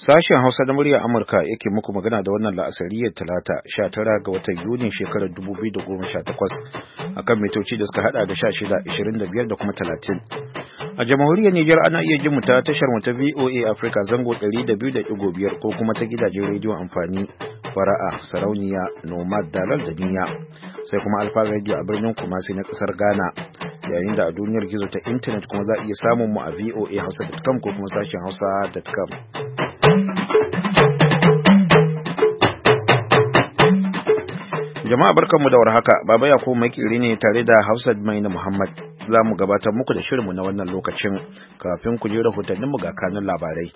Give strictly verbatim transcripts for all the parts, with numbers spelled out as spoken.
Sashen Hausa na muryar Amurka yake muku magana da wannan la'asariyar Talata sha tara ga watan Yunin shekarar dubu biyu da goma sha takwas akan mitoci da suka hada da sha shida, ishirin da biyar da kuma talatin. A jamhuriyar Nijar ana iya jin mu ta tashar mu ta V O A Africa zango ɗari da biyu da ɗigo biyar ko kuma ta gidajen rediyon amfani Fara'a, Sarauniya, Nomad, Dalal da Niyya. Sai kuma Alfa Radio a birnin Kumasi na kasar Ghana. Yayin da a duniyar gizo ta intanet kuma za a iya samun mu a v o a hausa dot com ko kuma sashen hausa dot com. Jama'a barkanmu da warhaka, Baba Yakubu Makiri ne tare da Hafsat Maina Muhammad. Za mu gabatar muku da shirinmu na wannan lokacin kafin ku je rahotanninmu ga kanun labarai.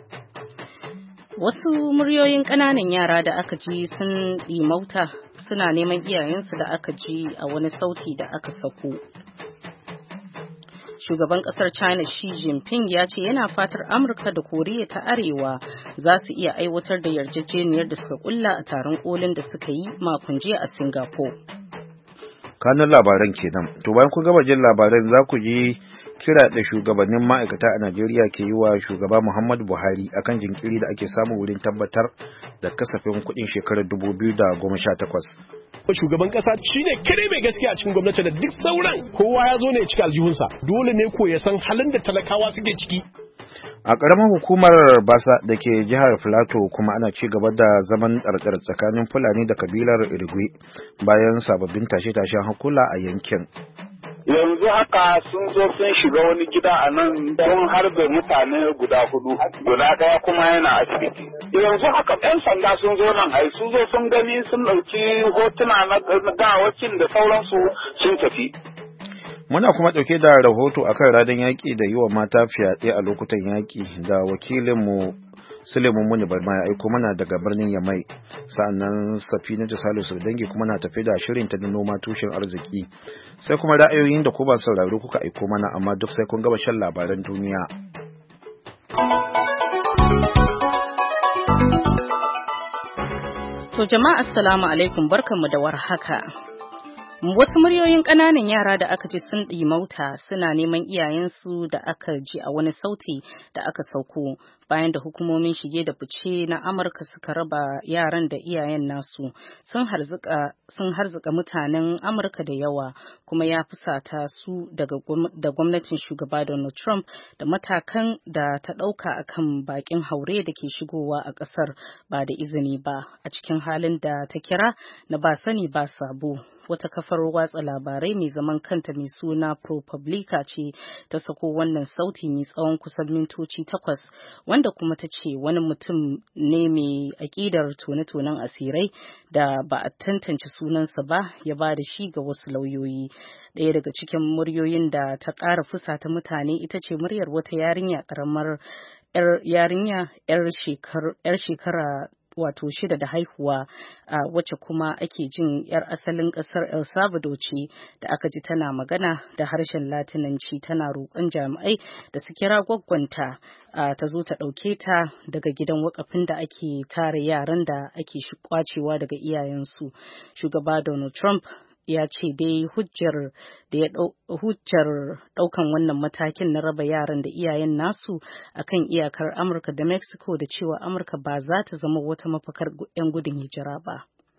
Wasu muryoyin ƙananan yara da aka ji sun ɗimauta suna neman iyayensu da aka ji a wani sauti da aka sako. Shugaban kasar China Xi Jinping ya ce yana fatar Amurka da Koriya ta Arewa za su iya aiwatar da yarjejeniyar da suka kulla a taron kolin da suka yi makon jiya a Singapore. Kanun labaran kenan. To bayan kun gama jin labaran za ku ji kira da shugabannin ma'aikata a Najeriya ke yi wa shugaba Muhammadu Buhari akan jinkiri da ake samu wurin tabbatar da kasafin kuɗin shekarar dubu biyu da goma sha takwas. Shugaban kasa shine kare mai gaskiya a cikin gwamnati da duk sauran kowa ya zo ne ya cika aljihunsa, dole ne ko ya san halin da talakawa suke ciki. A ƙaramar hukumar Basa da ke jihar Filato kuma ana ci gaba da zaman ɗarɗar tsakanin Fulani da kabilar Irigwe bayan sababbin tashe-tashen hakula a yankin. Yanzu haka sun zo sun shiga wani gida a nan don harbe mutane guda hudu, guda ɗaya kuma yana asibiti. Yanzu haka ɗan sanda sun zo nan ai sun zo sun gani sun ɗauki hotuna na gawacin da sauransu sun tafi. Muna kuma ɗauke da rahoto akan radan yaƙi da yi wa mata fyaɗe a lokutan yaƙi da wakilinmu Suleiman Muni Barma ya aiko mana daga birnin Yamai. Sa'annan Safina da Salisu dangi kuma na tafi da shirin ta noma tushen arziki. Sai kuma ra'ayoyin da ku ba sauraro kuka aiko mana amma duk sai kun gaba shan labaran duniya. To jama'a assalamu alaikum, barkanmu da warhaka. Wasu muryoyin ƙananan yara da aka ji sun ɗimauta suna neman iyayensu da aka ji a wani sauti da aka sauko bayan da hukumomin shige da fice na Amurka suka raba yaran da iyayen nasu sun harzuka sun harzuka mutanen Amurka da yawa, kuma ya fusata su daga da gwamnatin shugaba Donald Trump da matakan da ta ɗauka akan bakin haure da ke shigowa a ƙasar ba da izini ba, a cikin halin da ta kira na ba sani ba sabo. Wata kafar watsa labarai mai zaman kanta mai suna ProPublica ce ta sako wannan sauti mai tsawon kusan mintoci takwas, wanda kuma ta ce wani mutum ne mai aƙidar tone-tonen asirai da ba a tantance sunansa ba ya ba da shi ga wasu lauyoyi. Ɗaya daga cikin muryoyin da ta ƙara fusata mutane ita ce muryar wata yarinya ƙaramar yarinya 'yar shekara wato shida da haihuwa, a wacce kuma ake jin yar asalin kasar El Salvador ce, da aka ji tana magana da harshen Latinanci tana roƙon jami'ai da su kira gwaggwanta ta zo ta ɗauke ta daga gidan wakafin da ake tare yaran da ake kwacewa daga iyayensu. Shugaba Donald Trump ya ce dai hujjar da ya hujjar daukan wannan matakin na raba yaran da iyayen nasu akan iyakar Amurka da Mexico da cewa Amurka ba za ta zama wata mafakar 'yan gudun hijira ba.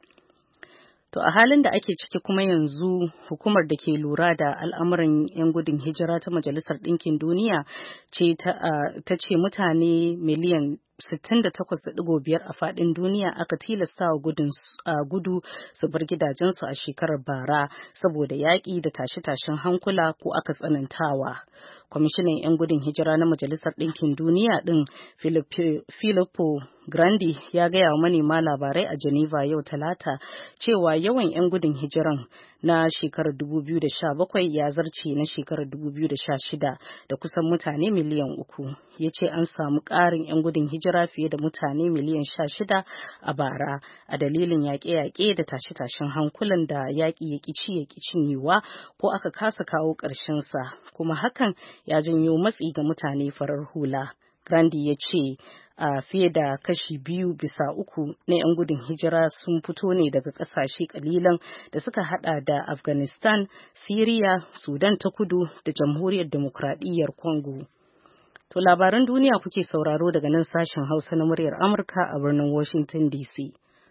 To a halin da ake ciki kuma yanzu hukumar da ke lura da al'amuran 'yan gudun hijira ta Majalisar Ɗinkin Duniya ce ta ce mutane miliyan sittin da takwas da ɗigo biyar a faɗin duniya aka tilasta wa gudu su bar gidajensu a shekarar bara saboda yaƙi da tashe-tashen hankula ko aka tsanantawa. Kwamishinan 'yan gudun hijira na Majalisar Ɗinkin Duniya ɗin Filippo Grandi ya gaya wa manema labarai a Geneva yau Talata cewa yawan 'yan gudun hijiran na shekarar dubu biyu da sha bakwai ya zarce na shekarar dubu biyu da sha shida da kusan mutane miliyan uku. Ya ce an samu ƙarin 'yan gudun hijira fiye da mutane miliyan sha shida a bara a dalilin yaƙe-yaƙe da tashe-tashen hankulan da yaƙi ya ƙici ya cinyewa ko aka kasa kawo ƙarshensa, kuma hakan ya janyo matsi ga mutane farar hula. Grandi ya ce a fiye da kashi biyu bisa uku na 'yan gudun hijira sun fito ne daga ƙasashe ƙalilan da suka hada da Afghanistan, Syria, Sudan ta kudu da Jamhuriyar Demokradiyyar Congo. To labaran duniya kuke sauraro daga nan sashen Hausa na muryar Amurka a birnin Washington D C.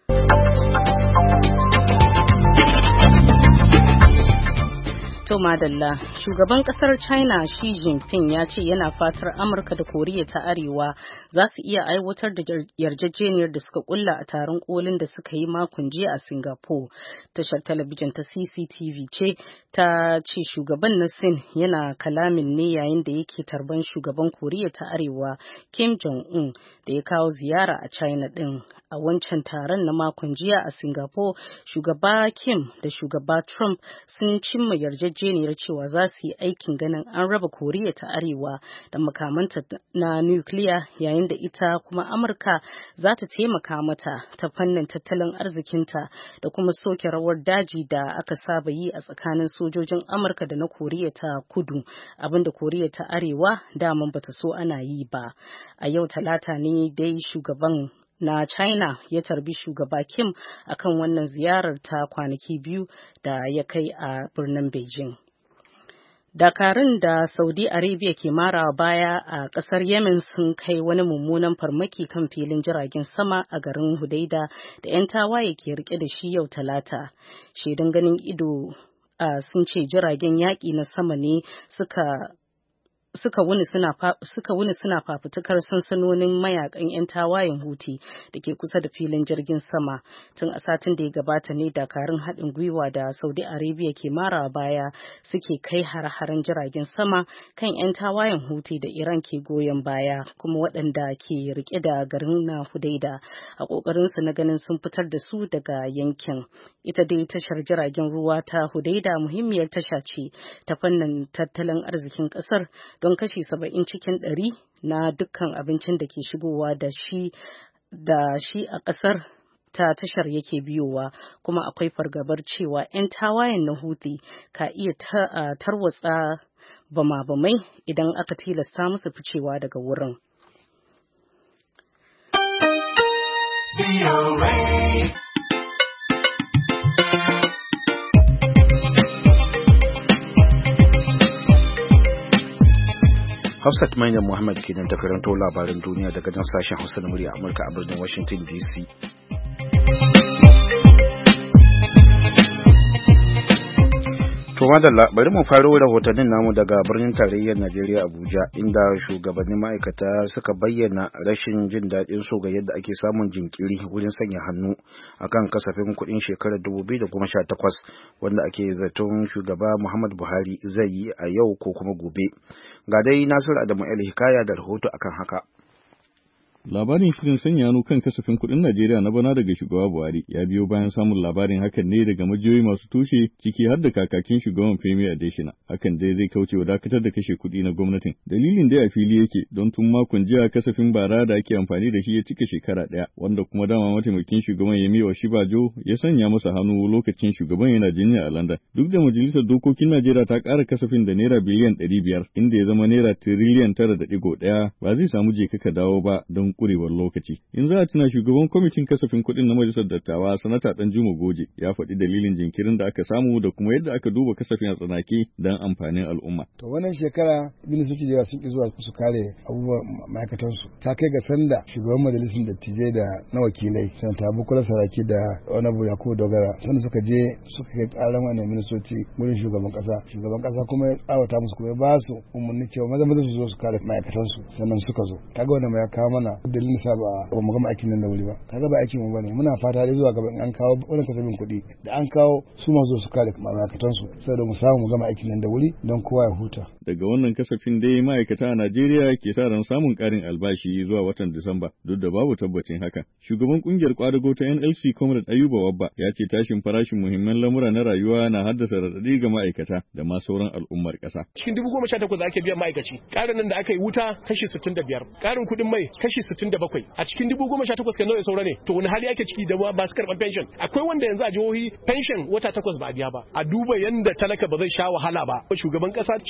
To madalla, shugaban kasar China Xi Jinping ya ce yana fatar Amurka da Koriya ta Arewa za su iya aiwatar da yarjejeniyar da suka kulla a taron kolin da suka yi makon jiya a Singapore. Tashar talabijin ta C C T V ce ta ce shugaban na Sin yana kalamin ne yayin da yake tarban shugaban Koriya ta Arewa Kim Jong-un da ya kawo ziyara a China din. A wancan taron na makon jiya a Singapore, shugaba Kim da shugaba Trump sun cimma yarjejeniyar cewa za su yi aikin ganin an raba Koriya ta Arewa da makamanta na nukiliya, yayin da ita kuma Amurka za ta taimaka mata ta fannin tattalin arzikinta da kuma soke rawar daji da aka saba yi a tsakanin sojojin Amurka da na Koriya ta Kudu, abinda Koriya ta Arewa daman bata so ana yi ba. A yau Talata ne dai shugaban na China ya tarbi shugaba Kim akan wannan ziyarar ta kwanaki biyu da ya kai a birnin Beijing. Dakarun da Saudi Arabia ke marawa baya a kasar Yemen sun kai wani mummunan farmaki kan filin jiragen sama a garin Hudaida da 'yan tawaye ke rike da shi yau Talata. Shaidun ganin ido uh, sun ce jiragen yaƙi na sama ne suka suka wuni suna suka wuni suna fafutukar sansanonin mayakan 'yan tawayen Houthi da ke kusa da filin jirgin sama. Tun a satin da ya gabata ne dakarun haɗin gwiwa da Saudi Arabia ke mara baya suke kai har-haren jiragen sama kan 'yan tawayen Houthi da Iran ke goyon baya, kuma waɗanda ke rike da garin na Hudaida a ƙoƙarin su na ganin sun fitar da su daga yankin. Ita dai tashar jiragen ruwa ta Hudaida muhimmiyar tasha ce ta fannin tattalin arzikin ƙasar, don kashi saba'in cikin ɗari na dukkan abincin da ke shigowa da shi da shi a ƙasar ta tashar yake biyowa, kuma akwai fargabar cewa 'yan tawayen na Houthi ka iya tarwatsa bama-bamai idan aka tilasta musu ficewa daga wurin. Hafsat Maina Muhammad kenan ta karanto labaran duniya daga nan sashen Hausa na murya Amurka a birnin Washington D C. To madalla, bari mu faro rahotannin namu daga birnin tarayyar Najeriya Abuja, inda shugabannin ma'aikata suka bayyana rashin jin daɗin su ga yadda ake samun jinkiri wurin sanya hannu akan kasafin kuɗin shekarar dubu biyu da goma sha takwas wanda ake zaton shugaba Muhammadu Buhari zai yi a yau ko kuma gobe. Ga dai Nasiru Adamu El Hikaya da rahoto akan haka. Labarin shirin sanya hannu kan kasafin kuɗin Najeriya na bana daga shugaba Buhari ya biyo bayan samun labarin hakan ne daga majiyoyi masu tushe, ciki har da kakakin shugaban Femi Adesina. Hakan dai zai kauce wa dakatar da kashe kuɗi na gwamnatin. Dalilin dai a fili yake, don tun makon jiya kasafin bara da ake amfani da shi ya cika shekara ɗaya, wanda kuma dama mataimakin shugaban Yemi Oshibajo ya sanya masa hannu lokacin shugaban yana jinya a London. Duk da majalisar dokokin Najeriya ta ƙara kasafin da naira biliyan ɗari biyar, inda ya zama naira tiriliyan tara da ɗigo ɗaya, ba zai samu je ka dawo ba don kurewar lokaci. In za a tuna, shugaban kwamitin kasafin kuɗin na majalisar dattawa sanata Danjuma Goje ya faɗi dalilin jinkirin da aka samu da kuma yadda aka duba kasafin a tsanake don amfanin al'umma. To wannan shekara ministoci da yawa sun ki zuwa su kare abubuwan ma'aikatansu. Ta kai ga sanda shugaban majalisar dattijai da na wakilai sanata Bukola Saraki da Honorable Yakubu Dogara sanda suka je suka kai karan wannan ministoci gurin shugaban kasa. Shugaban kasa kuma ya tsawata musu kuma ya ba su umarni cewa maza maza su zo su kare ma'aikatansu, sannan suka zo. Kaga wannan ya kawo mana dalilin sa ba ba mu gama aikin nan da wuri ba. Kaga ba aikin mu bane. Muna fata dai zuwa gaban an kawo wannan kasafin kuɗi da an kawo su ma zo su kare ma'aikatansu saboda mu samu mu gama aikin nan da wuri don kowa ya huta. Daga wannan kasafin dai ma'aikata a Najeriya ke sa ran samun ƙarin albashi zuwa watan Disamba, duk da babu tabbacin haka. Shugaban kungiyar kwadago ta N L C Comrade Ayuba Wabba ya ce tashin farashin muhimman lamura na rayuwa na haddasa raɗaɗi ga ma'aikata da ma sauran al'ummar ƙasa. Cikin dubu goma sha takwas ake biyan ma'aikaci. Ƙarin nan da aka yi wuta kashi sittin da biyar. Ƙarin kuɗin mai kashi sittin da bakwai. A cikin dubu goma sha takwas kan nawa saura ne. To wani hali ake ciki da ba su karɓar pension. Akwai wanda yanzu a jihohi pension wata takwas ba a biya ba. A duba yanda talaka ba zai sha wahala ba. Shugaban ƙasa shine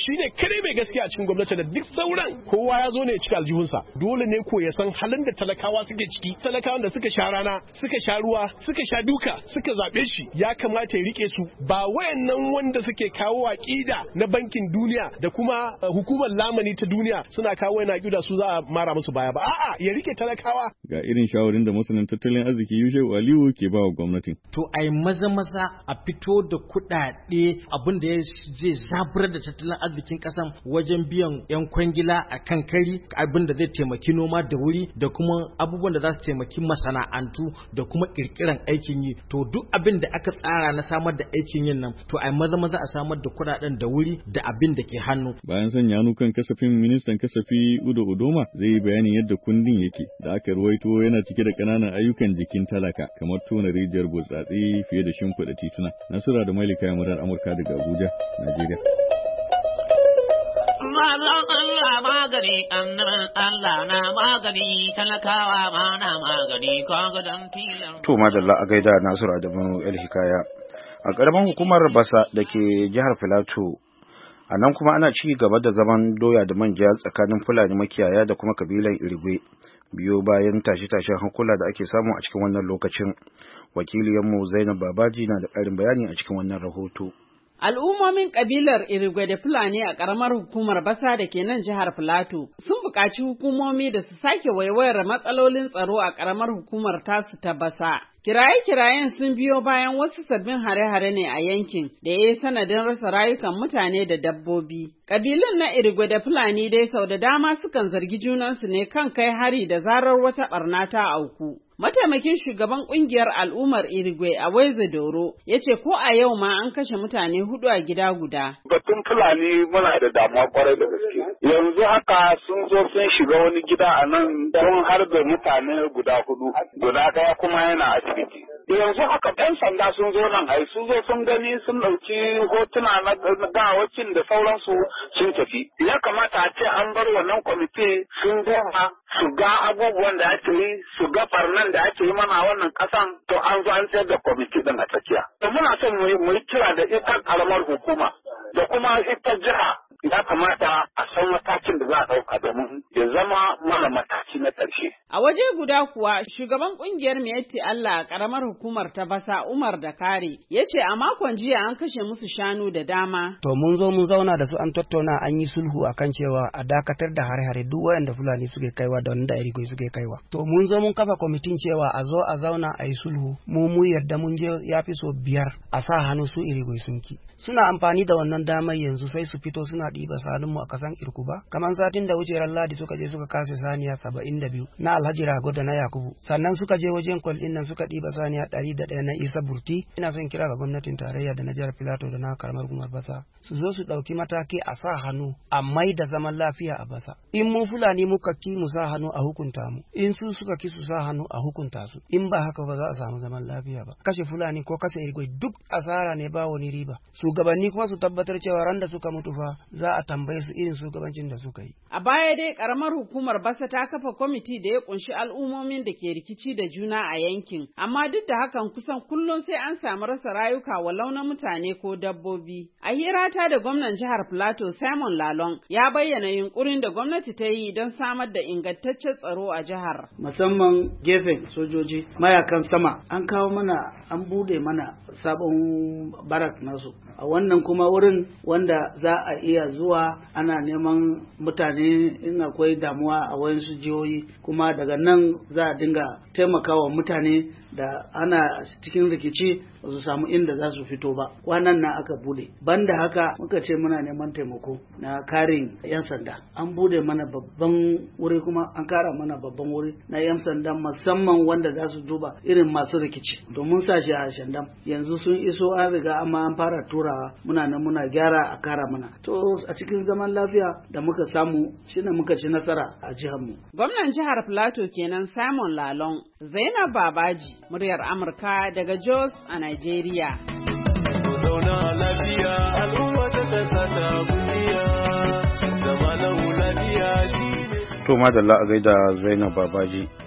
kadai mai gaskiya a cikin gwamnati da duk sauran kowa ya zo ne ya cika aljihunsa. Dole ne ko ya san halin da talakawa suke ciki, talakawan da suka sha rana, suka sha ruwa, suka sha duka, suka zabe shi, ya kamata ya rike su, ba wayannan wanda suke kawo aqida na bankin duniya da kuma hukumar lamani ta duniya suna kawo yana aqida su za a mara musu baya ba. A'a, ya rike talakawa. Ga irin shawarin da masanin tattalin arziki Yusuf Aliyu ke ba wa gwamnatin. To ai maza maza a fito da kuɗaɗe abin da zai zaburar da tattalin arzikin ƙasan wajen biyan 'yan kwangila a kan kari, abin da zai taimaki noma da wuri da kuma abubuwan da za su taimaki masana'antu da kuma ƙirƙiran aikin yi. To duk abin da aka tsara na samar da aikin yin nan, to ai maza maza a samar da kuɗaɗen da wuri da abin da ke hannu. Bayan sanya hannu kan kasafin, ministan kasafi Udo Odoma zai yi bayanin yadda kundin yake da aka ruwaito yana cike da ƙananan ayyukan jikin talaka kamar tona rijiyar burtsatse fiye da shimfiɗa tituna. Nasura da Malika Murar Amurka daga Abuja, Najeriya. Mazan Allah magani, annaban Allah na magani, talakawa ma na magani, kaga dan tilan. To madalla a gaida Nasiru Adamu El Hikaya. A ƙaramin hukumar Basa da ke jihar Filato, a nan kuma ana ci gaba da zaman doya da manja tsakanin Fulani makiyaya da kuma kabilan Irigwe, biyo bayan tashe-tashen hankula da ake samu a cikin wannan lokacin. Wakiliyanmu Zainab Babaji na da ƙarin bayani a cikin wannan rahoto. Al'ummomin ƙabilar Irigwe da Fulani a ƙaramar hukumar Basa da ke nan jihar Filato sun buƙaci hukumomi da su sake waiwayar matsalolin tsaro a ƙaramar hukumar tasu ta Basa. Kiraye-kirayen sun biyo bayan wasu sabbin hare-hare ne a yankin da ya yi sanadin rasa rayukan mutane da dabbobi. Ƙabilun na Irigwe da Fulani dai sau da dama sukan zargi junansu ne kan kai hari da zarar wata ɓarna ta auku. Mataimakin shugaban kungiyar al'ummar Irigwe a Waize Doro ya ce ko a yau ma an kashe mutane hudu a gida guda. Batun Fulani muna da damuwa kwarai da gaske. Yanzu haka sun zo sun shiga wani gida a nan don harbe mutane guda hudu. Guda ɗaya kuma yana asibiti. Yanzu haka ɗan sanda sun zo nan ai sun zo sun gani sun ɗauki hotuna na gawacin da sauransu sun tafi. Ya kamata a ce an bar wannan kwamiti sun goma su ga abubuwan da ake yi, su ga farnan da ake yi mana wannan kasan, to an zo an tsayar da kwamiti din a tsakiya. To muna son mu yi kira da ita karamar hukuma da kuma ita jiha, ya kamata a san matakin da za a ɗauka domin ya zama mana mataki na ƙarshe. A waje guda kuwa shugaban ƙungiyar Miyatti Allah a ƙaramar hukumar ta Basa Umar da Kare ya ce a makon jiya an kashe musu shanu da dama. To mun zo mun zauna da su an tattauna an yi sulhu akan cewa a dakatar da hare-hare duk wayanda Fulani suke kaiwa da wanda Irigwe suke kaiwa. To mun zo mun kafa kwamitin cewa a zo a zauna a yi sulhu, mu mu yarda mun je ya fi so biyar a sa hannu su Irigwe sun ki. Suna amfani da wannan damar yanzu sai su fito suna ɗiba sanunmu a kasan Irkuba. Kamar satin da wuce ran Ladi suka je suka kase saniya saba'in da biyu na Alhaji Rago da na Yakubu. Sannan suka je wajen kwalɗin nan suka ɗiba saniya ɗari da ɗaya na Isa Burti. Ina son kira ga gwamnatin tarayya da na jihar Filato da na karamar hukumar Basa su zo su ɗauki mataki a sa hannu a mai da zaman lafiya a Basa. In mu Fulani muka ki mu sa hannu a hukunta mu, in su suka ki su sa hannu a hukunta su, in ba haka ba za a samu zaman lafiya ba. Kashe Fulani ko kashe Irigwe duk asara ne ba wani riba. Shugabanni kuma su tabbatar cewa ran da suka mutu fa za a tambaye su irin shugabancin da suka yi. A baya dai karamar hukumar Basa ta kafa kwamiti da ya kunshi al'ummomin da ke rikici da juna a yankin, amma duk da hakan kusan kullum sai an samu rasa rayuka walau na mutane ko dabbobi. A hirata da gwamnan jihar Plateau Simon Lalong ya bayyana yunkurin da gwamnati ta yi don samar da ingantaccen tsaro a jihar. Musamman gefen sojoji mayakan sama an kawo mana an bude mana sabon barak nasu. A wannan kuma wurin wanda za a iya zuwa ana neman mutane in akwai damuwa a wayansu jihohi, kuma daga nan za a dinga taimakawa mutane da ana cikin rikici ba su samu inda za su fito ba. Kwanan na aka bude. Banda haka muka ce muna neman taimako na karin yan sanda. An bude mana babban wuri kuma an kara mana babban wuri na yan sanda musamman wanda za su duba irin masu rikici. Domin sa shi a shandam yanzu sun iso an riga amma an fara turawa muna nan muna gyara a kara mana. To a cikin zaman lafiya da muka samu shine muka ci nasara a jihar mu. Gwamnan jihar Plateau kenan Simon Lalong. Zainab Babaji, muryar Amurka daga Jos a Nigeria. To madalla a gaida Zainab Babaji.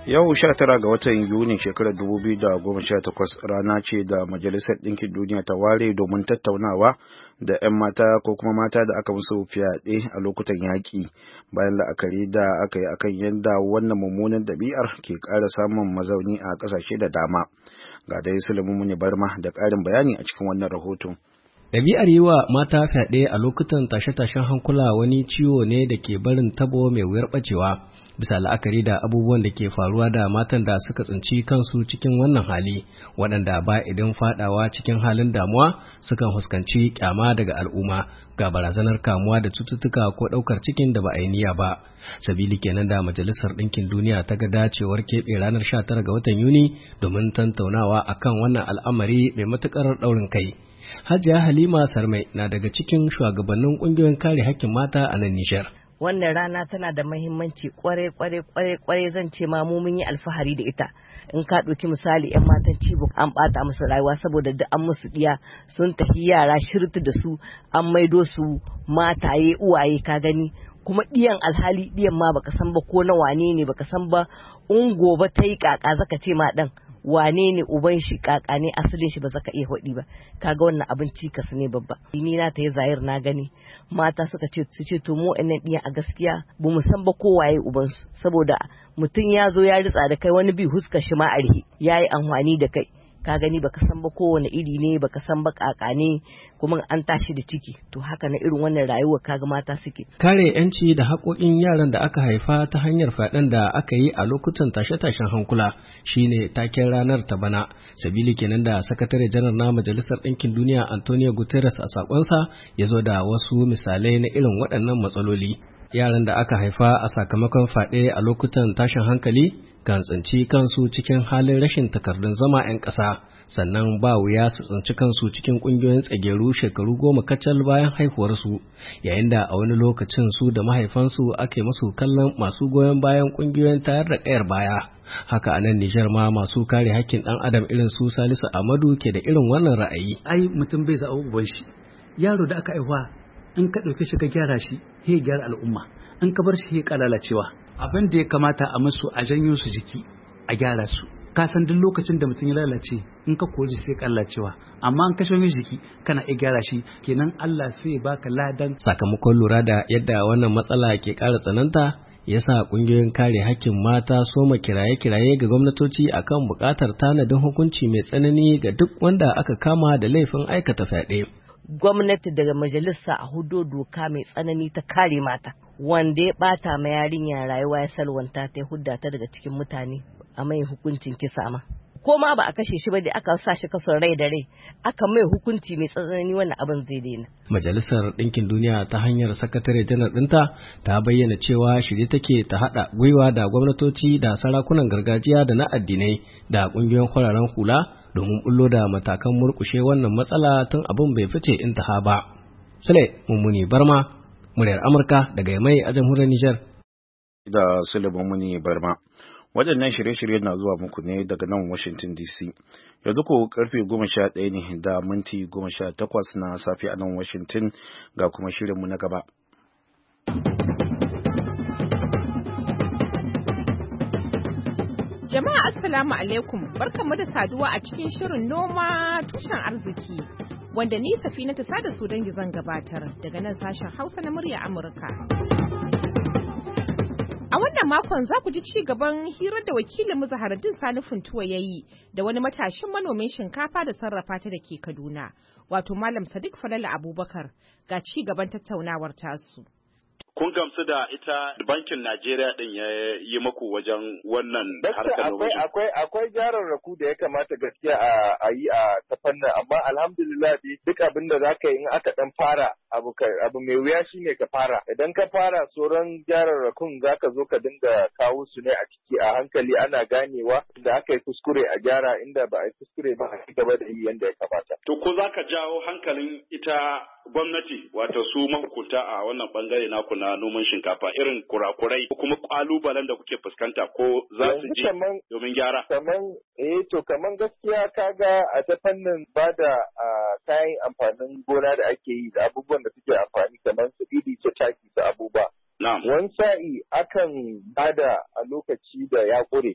Yau sha tara ga watan Yuni shekarar dubu biyu da goma sha takwas rana ce da Majalisar Ɗinkin Duniya ta ware domin tattaunawa da 'yan mata ko kuma mata da aka musu fyaɗe a lokutan yaƙi bayan la'akari da aka yi akan yadda wannan mummunan ɗabi'ar ke ƙara samun mazauni a ƙasashe da dama. Ga dai Sulaiman Muni Barma da ƙarin bayani a cikin wannan rahoton. Ɗabi'ar yi wa mata fyaɗe a lokutan tashe-tashen hankula wani ciwo ne da ke barin tabo mai wuyar ɓacewa bisa la'akari da abubuwan da ke faruwa da matan da suka tsinci kansu cikin wannan hali waɗanda ba idan faɗawa cikin halin damuwa sukan fuskanci kyama daga al'umma ga barazanar kamuwa da cututtuka ko ɗaukar cikin da ba a yi niyya ba. Sabili kenan da Majalisar Ɗinkin Duniya ta ga dacewar keɓe ranar sha tara ga watan Yuni domin tantaunawa akan wannan al'amari mai matuƙar ɗaurin kai. Hajiya Halima Sarmai na daga cikin shugabannin kungiyoyin kare hakkin mata a nan Nijar. Wannan rana tana da mahimmanci kware kware kware kware zan ce ma mu mun yi alfahari da ita. In ka ɗauki misali 'yan matan Chibok an ɓata musu rayuwa saboda duk an musu ɗiya sun tafi yara shirtu da su an maido su mataye uwaye ka gani. Kuma ɗiyan alhali ɗiyan ma baka san ba ko na wane ne baka san ba in gobe ta yi kaka zaka ce ma ɗan. Wane ne uban shi kaka ne asalin shi ba zaka iya hodi ba kaga wannan abin cikas ne babba ni na ta yi zahir na gani mata suka ce su ce to mu ɗan ɗiya a gaskiya ba mu san ba ko waye uban su saboda mutum ya zo ya ritsa da kai wani bi huskar shi ma a rihe yayi amfani da kai ka gani baka san ba kowane iri ne baka san ba kaka ne kuma an tashi da ciki to haka na irin wannan rayuwar kaga mata suke kare yanci da haƙoƙin yaran da aka haifa ta hanyar faɗin da aka yi a lokutan tashe-tashen hankula shine taken ranar ta bana sabili kenan da sakatare janar na Majalisar Ɗinkin Duniya Antonio Guterres a sakonsa ya zo da wasu misalai na irin waɗannan matsaloli. Yaran da aka haifa a sakamakon faɗe a lokutan tashin hankali kan tsinci kansu cikin halin rashin takardun zama 'yan ƙasa, sannan ba wuya su tsinci kansu cikin ƙungiyoyin tsageru shekaru goma kacal bayan haihuwarsu, yayin da a wani lokacin su da mahaifansu ake musu kallon masu goyon bayan ƙungiyoyin tayar da ƙayar baya. Haka a nan Nijar ma masu kare hakkin ɗan adam irin su Salisu Amadu ke da irin wannan ra'ayi. Ai mutum bai zaɓa uban shi, yaro da aka haihuwa in ka ɗauke shi ka gyara shi he gyara al'umma, in ka bar shi he lalacewa. Abin da ya kamata a musu a janyo su jiki a gyara su. Ka san duk lokacin da mutum ya lalace in ka kori sai lalacewa, amma in ka janyo jiki kana iya gyara shi kenan Allah sai ya baka ladan. Sakamakon lura da yadda wannan matsala ke ƙara tsananta yasa ƙungiyoyin kare hakkin mata soma kiraye-kiraye ga gwamnatoci akan buƙatar tanadin hukunci mai tsanani ga duk wanda aka kama da laifin aikata fyaɗe. Gwamnati daga majalisa a hudo doka mai tsanani ta kare mata wanda ya bata ma yarinya rayuwa ya salwanta ta hudda ta daga cikin mutane a mai hukuncin kisa ma ko ma ba a kashe shi ba dai aka sa shi kason rai da rai aka mai hukunci mai tsanani wannan abin zai daina. Majalisar Ɗinkin Duniya ta hanyar sakatare janar ɗinta ta bayyana cewa shirye take ta haɗa gwiwa da gwamnatoci da sarakunan gargajiya da na addinai da ƙungiyoyin kwararen hula domin bullo da matakan murkushe wannan matsala tun abin bai fice intaha ba. Sule Mummuni Barma, muryar Amurka daga Yamai a jamhuriyar Nijar. Da Sule Mummuni Barma. Waɗannan shirye-shirye na zuwa muku ne daga nan Washington D C. Yanzu ko karfe goma sha ɗaya ne da minti goma sha takwas na safe a nan Washington ga kuma shirinmu na gaba. Jama'a assalamu alaikum, barkanmu da saduwa a cikin shirin noma tushen arziki wanda ni Safinatu Sada su dangi zan gabatar daga nan sashen Hausa na murya Amurka. A wannan makon za ku ji ci gaban hirar da wakilin Zaharaddin Sani Funtuwa ya yi da wani matashin manomin shinkafa da sarrafa ta da ke Kaduna, wato Malam Sadiq Falala Abubakar, ga ci gaban tattaunawar tasu. Kun gamsu da ita bankin Najeriya din ya yi maku wajen wannan harkar akwai akwai akwai jararraku da ya kamata gaskiya a yi a ta fannin, amma alhamdulillah duk abin da za ka yi in aka dan fara abu abu mai wuya shine ka fara. Idan ka fara sauran jararrakun za ka zo ka dinga kawo su ne a ciki a hankali ana ganewa da aka yi kuskure a gyara, inda ba a yi kuskure ba a ci gaba da yi yanda ya kamata. To ko za ka jawo hankalin ita gwamnati wato su mahukunta a wannan bangare naku na noman shinkafa irin kurakurai ko kuma kalubalen da kuke fuskanta ko za su ji domin gyara? Kaman eh to kaman gaskiya kaga a ta fannin bada kayan amfanin gona da ake yi da abubuwan da suke amfani kamar su iri ce taki su abubuwa. Wani sa'i akan bada a lokaci da ya ƙure.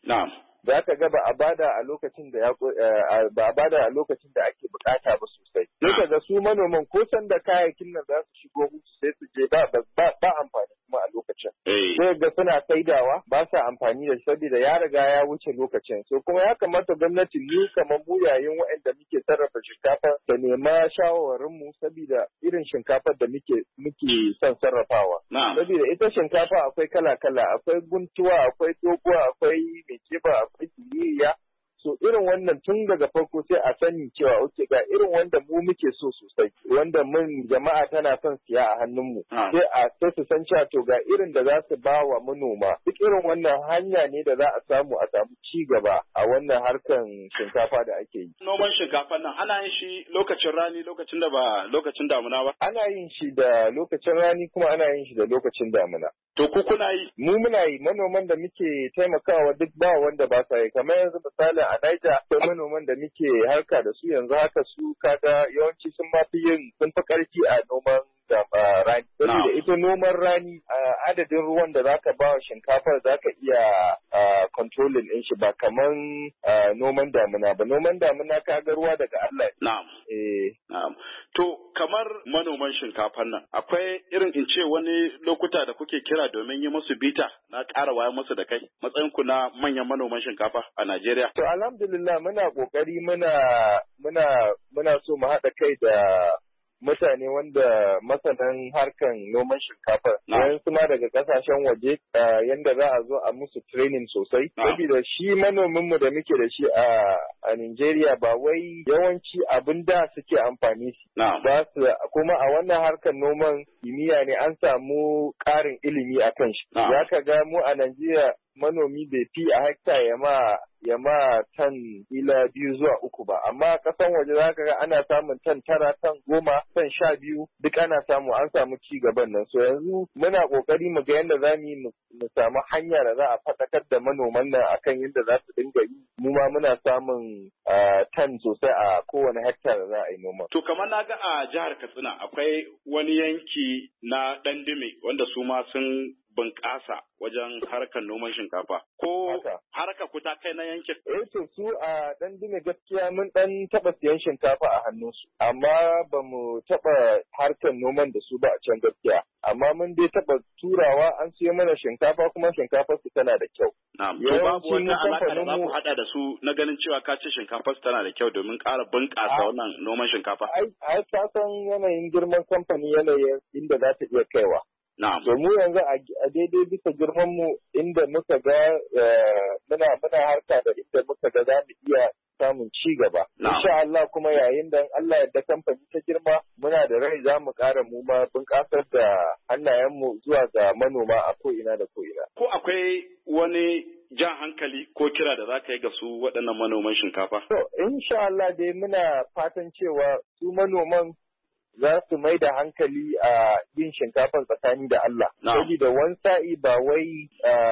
Na'am. Za ka ga ba a bada a lokacin da ya ba a bada a lokacin da ake bukata ba sosai. Sai ka ga su manoman ko san da kayayyakin nan za su shigo musu sai su je ba ba ba amfani kuma a lokacin. Sai ga suna saidawa ba sa amfani da shi saboda ya riga ya wuce lokacin. So kuma ya kamata gwamnati mu kamar mu yayin waɗanda muke sarrafa shinkafa da nema shawarwarin mu saboda irin shinkafar da muke muke son sarrafawa. Saboda ita shinkafa akwai kala-kala, akwai guntuwa, akwai doguwa, akwai mai kiba, akwai siririya. So irin wannan tun daga farko sai a sani cewa oke ga irin wanda mu muke so sosai, wanda mun jama'a tana son siya a hannunmu. Sai a sai su san cewa to ga irin da za su ba wa manoma. Duk irin wannan hanya ne da za a samu a samu ci gaba a wannan harkan shinkafa da ake yi. Noman shinkafa nan ana yin shi lokacin rani lokacin da ba lokacin damuna ba? Ana yin shi da lokacin rani kuma ana yin shi da lokacin damuna. To ku kuna yi? Mu muna yi, manoman da muke taimakawa duk ba wanda ba sa yi, kamar yanzu misali a Niger akwai manoman da muke harka da su yanzu haka su kaga yawanci sun ma fi yin sun fi karfi a noman da rani. Saboda ita noman rani adadin ruwan da zaka ba wa shinkafar zaka iya controlling din shi ba kaman noman damuna ba. Noman damuna kaga ruwa daga Allah. Na'am. Eh. Na'am. To kamar manoman shinkafar nan akwai irin in ce wani lokuta da kuke kira domin yi musu bita na ƙara wayar musu da kai matsayin ku na manyan manoman shinkafa a Najeriya. To alhamdulillah muna kokari muna muna muna so mu haɗa kai da mutane wanda masanan harkan noman shinkafa yayin su ma daga kasashen waje yanda za a zo a musu training sosai saboda shi manomin mu da muke da shi a a Nigeria ba wai yawanci abin da suke amfani shi ba su kuma a wannan harkan noman kimiyya ne an samu ƙarin ilimi akan shi ya ka ga mu a Nigeria manomi bai fi a hekta ya ma ya ma tan ila biyu zuwa uku ba amma kasan waje za ka ga ana samun tan tara tan goma tan sha biyu duk ana samu an samu ci gaban nan so yanzu muna kokari mu ga yadda za mu yi mu samu hanya da za a faɗakar da manoman nan akan yadda za su dinga yi mu ma muna samun tan sosai a kowane hekta da za a yi noma. To kamar na ga a jihar Katsina akwai wani yanki na Dandime wanda su ma sun bunƙasa wajen harkar noman shinkafa. Ko harka ku ta kai na yankin? Eh to su a ɗan dume gaskiya mun ɗan taɓa siyan shinkafa a hannunsu, amma ba mu taɓa harkar noman da su ba a can gaskiya. Amma mun dai taɓa turawa an siyo mana shinkafa kuma shinkafar su tana da kyau. Na'am. To babu wani alaƙa da za ku haɗa da su na ganin cewa ka ce shinkafar su tana da kyau domin ƙara bunƙasa wannan noman shinkafa? Ai, ai ka san yanayin girman kamfani yanayin inda za ta iya kaiwa. To mu yanzu a daidai bisa girman mu inda muka ga muna muna harka da inda muka ga za mu iya samun ci gaba. Insha Allah kuma yayin da Allah yadda kamfani ta girma muna da rai za mu ƙara mu ma bunƙasar da hannayenmu zuwa ga manoma a ko'ina da ko'ina. Ko akwai wani jan hankali ko kira da za ka yi ga su waɗannan manoman shinkafa? To insha Allah dai muna fatan cewa su manoman za su mai da hankali a yin shinkafar tsakani da Allah. Saboda wani sa'i ba wai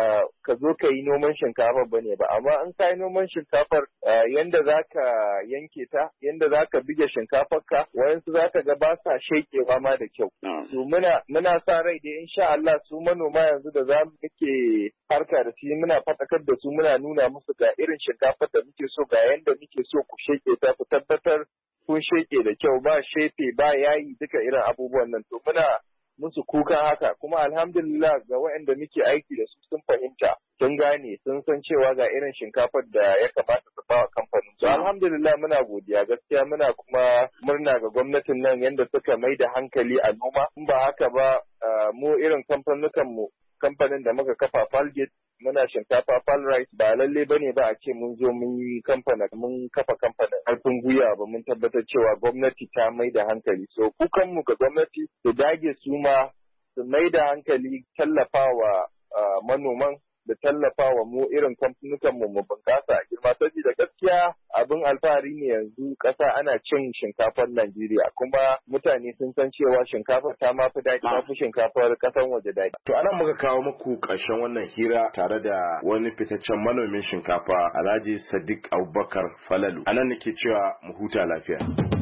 ka zo ka yi noman shinkafa ba ne ba, amma in ka yi noman shinkafar yanda za ka yanke ta, yanda za ka bige shinkafarka, wayansu za ka ga ba sa shekewa ma da kyau. To muna muna sa rai da insha Allah su manoma yanzu da za mu muke harka da shi muna fatakar da su muna nuna musu ga irin shinkafar da muke so ga yanda muke so ku sheke ta ku tabbatar kun sheke da kyau ba shefe ba yayi duka irin abubuwan nan to muna musu kuka haka kuma alhamdulillah ga waɗanda muke aiki da su sun fahimta sun gane sun san cewa ga irin shinkafar da ya kamata su ba kamfanin to alhamdulillah muna godiya gaskiya muna kuma murna ga gwamnatin nan yadda suka mai da hankali a noma in ba haka ba mu irin kamfanukan mu kamfanin da muka kafa Falgate muna shinkafa Falright ba lalle bane ba a ce mun zo mun yi kamfana mun kafa kamfanin harfin guya ba mun tabbatar cewa gwamnati ta mai da hankali so kukan mu ga gwamnati su dage su ma su mai da hankali tallafawa manoman da tallafawa mu irin kamfanukan mu mu bunƙasa a girma saboda gaskiya abin alfahari ne yanzu ƙasa ana cin shinkafar Najeriya kuma mutane sun san cewa shinkafar ta ma fi daɗi ta fi shinkafar ƙasan waje daɗi. To anan muka kawo muku ƙarshen wannan hira tare da wani fitaccen manomin shinkafa Alhaji Sadiq Abubakar Falalu. Anan nake cewa mu huta lafiya.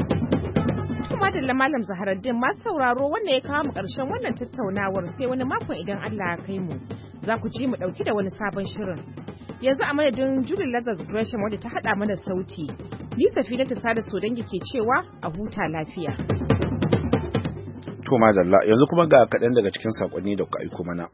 Madalla Malam Zaharaddin masu sauraro wannan ya kawo mu ƙarshen wannan tattaunawar sai wani makon idan Allah ya kai mu za ku ji mu ɗauki da wani sabon shirin. Yanzu a madadin Julie Lazarus Gresham wadda ta haɗa mana sauti. Ni Safina ta sada Sodangi ke cewa a huta lafiya. To madalla, yanzu kuma ga kaɗan daga cikin saƙonni da kuka aiko mana.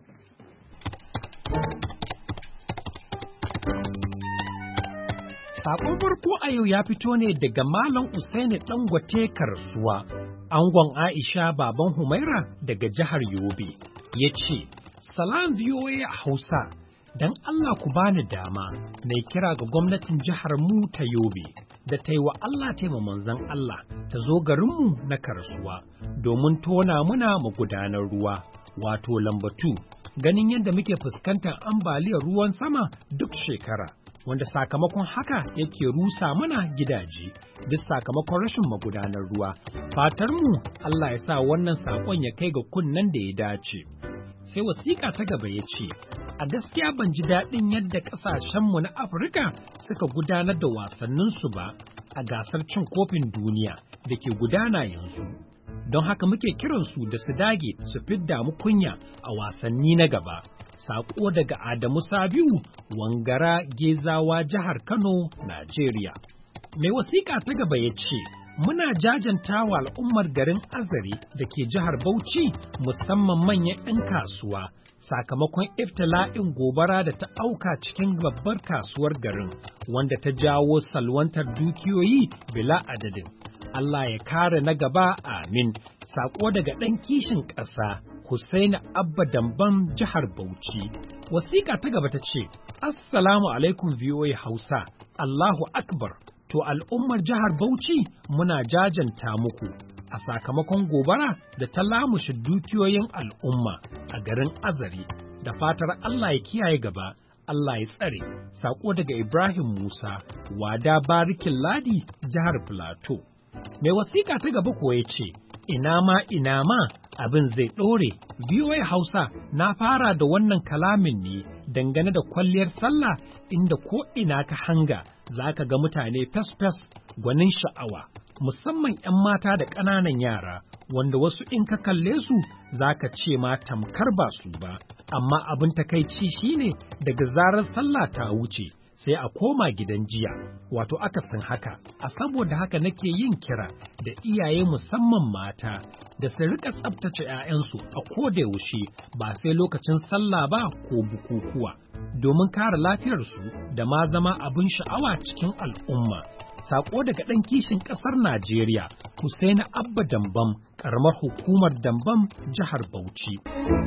Sakon farko a yau ya fito ne daga Malam Usaini Dangote Karsuwa, angon Aisha baban Humaira daga jihar Yobe. Ya ce, Salam V O A Hausa, don Allah ku bani dama na kira ga gwamnatin jihar mu ta Yobe da ta yi wa Allah taima manzon Allah ta zo garinmu na Karsuwa domin tona muna magudanar ruwa, wato lambatu, ganin yadda muke fuskantar ambaliyar ruwan sama duk shekara. Wanda sakamakon haka yake rusa mana gidaje duk sakamakon rashin magudanar ruwa. Fatar mu Allah ya sa wannan sakon ya kai ga kunnen da ya dace. Sai wasiƙa ta gaba ya ce, a gaskiya ban ji daɗin yadda ƙasashenmu na Afirka suka gudanar da wasanninsu ba a gasar cin kofin duniya da ke gudana yanzu. Don haka muke kiransu da su dage su fidda mu kunya a wasanni na gaba. Saƙo daga Adamu Sabiu, Wangara, Gezawa, jihar Kano, Najeriya. Mai wasiƙa ta gaba ya ce, muna jajantawa al'ummar garin Azare da ke jihar Bauchi musamman manyan 'yan kasuwa sakamakon iftila'in gobara da ta auka cikin babbar kasuwar garin wanda ta jawo salwantar dukiyoyi bila adadin. Allah ya kare na gaba, amin. Saƙo daga ɗan kishin ƙasa. Hussaini Abba Damban jihar Bauchi. Wasiƙa ta gaba ta ce, Assalamu alaikum V O A Hausa, Allahu Akbar. To al'ummar jihar Bauchi muna jajanta muku a sakamakon gobara da ta lamushe dukiyoyin al'umma a garin Azare. Da fatar Allah ya kiyaye gaba, Allah ya tsare. Saƙo daga Ibrahim Musa, Wada Barikin Ladi, jihar Filato. Mai wasiƙa ta gaba kuwa ya ce, ina ma ina ma abin zai ɗore. V O A Hausa na fara da wannan kalamin ne dangane da kwalliyar sallah inda ko ina ka hanga za ka ga mutane fes-fes gwanin sha'awa, musamman 'yan mata da ƙananan yara, wanda wasu in ka kalle su za ka ce ma tamkar ba su ba. Amma abin takaici shine daga zarar sallah ta wuce sai a koma gidan jiya, wato akasin haka. A saboda haka nake yin kira da iyaye musamman mata da su rika tsabtace 'ya'yansu a koda yaushe ba sai lokacin sallah ba ko bukukuwa, domin kare lafiyarsu da ma zama abin sha'awa cikin al'umma. Sako daga ɗan kishin ƙasar Najeriya, Hussaini Abba Dambam, ƙaramar hukumar Dambam, jihar Bauchi.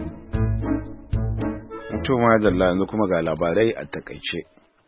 To madalla, yanzu kuma ga labarai a takaice.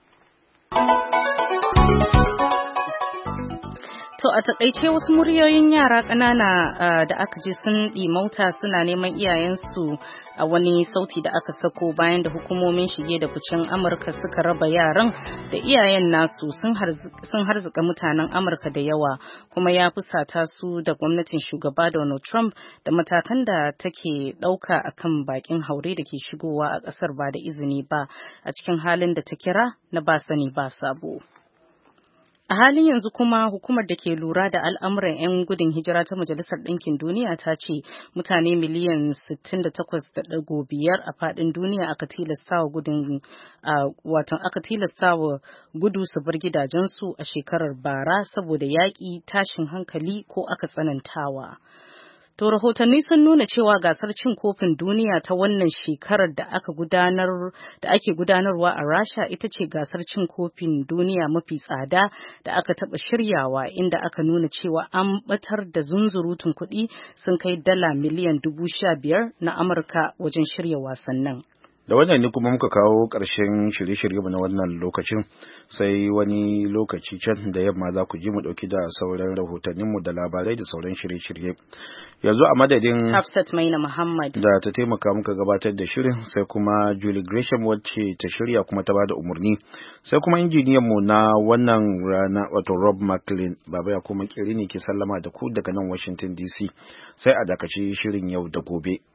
To a takaice wasu muryoyin yara ƙanana uh, da aka ji sun ɗimauta suna neman iyayensu a wani sauti da aka sako bayan da hukumomin shige da ficen Amurka suka raba yaran da iyayen nasu sun harzuka mutanen Amurka da yawa, kuma ya fusata su da gwamnatin shugaba Donald Trump da matakan da take ɗauka akan bakin haure da ke shigowa a ƙasar ba da izini ba a cikin halin da ta kira na ba sani ba sabo. A halin yanzu kuma hukumar da ke lura da al'amuran 'yan gudun hijira ta Majalisar Ɗinkin Duniya ta ce mutane miliyan sittin da takwas da ɗigo biyar a faɗin duniya aka tilastawa gudun watan aka tilastawa gudu su bar gidajensu a shekarar bara saboda yaƙi, tashin hankali ko aka tsanantawa. To rahotanni sun nuna cewa gasar cin kofin duniya ta wannan shekarar da aka gudanar da ake gudanarwa a Rasha ita ce gasar cin kofin duniya mafi tsada da aka taba shiryawa, inda aka nuna cewa an batar da zunzurutun kuɗi sun kai dala miliyan dubu sha biyar na Amurka wajen shirya wasannin. Da wannan ne kuma muka kawo ƙarshen shirye-shirye na wannan lokacin, sai wani lokaci can da yamma za ku ji mu ɗauki da sauran rahotanninmu da labarai da sauran shirye-shirye. Yanzu a madadin Hafsat Maina Muhammad da ta taimaka muka gabatar da shirin, sai kuma Julie Gresham wacce ta shirya kuma ta bada umarni, sai kuma injiniyanmu na wannan rana wato Rob McLean. Baba ya kuma kiri ne ke sallama da ku daga nan Washington D C, sai a dakaci shirin yau da gobe.